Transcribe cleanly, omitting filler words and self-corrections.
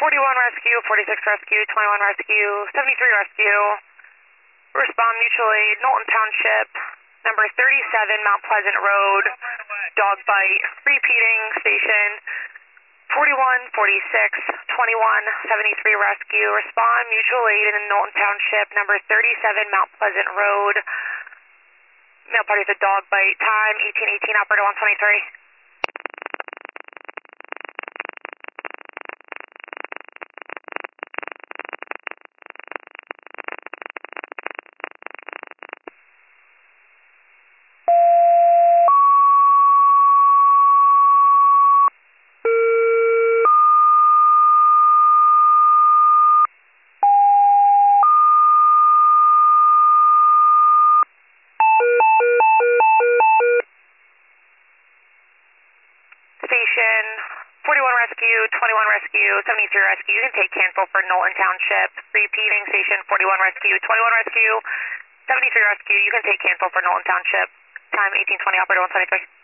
Rescue, 46 Rescue, 21 Rescue, 73 Rescue. Respond mutual aid, Knowlton Township, number 37 Mount Pleasant Road, dog bite, repeating station 41, 46, 21, 73 Rescue. Respond mutual aid in Knowlton Township, number 37 Mount Pleasant Road. Male party is a dog bite, time 1818, operator 123. Station 41 Rescue, 21 Rescue, 73 Rescue. You can take cancel for Knowlton Township. Repeating station 41 Rescue, 21 Rescue, 73 Rescue. You can take cancel for Knowlton Township. Time 1820, operator 173.